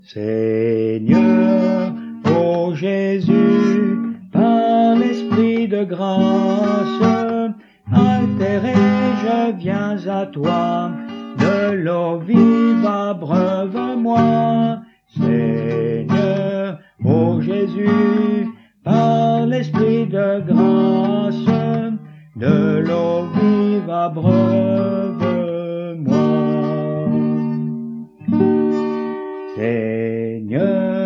Seigneur, ô Jésus, par l'Esprit de grâce, altéré je viens à toi, de l'eau vive abreuve-moi. Seigneur, ô Jésus, par l'Esprit de grâce, de l'eau vive abreuve-moi. Seigneur,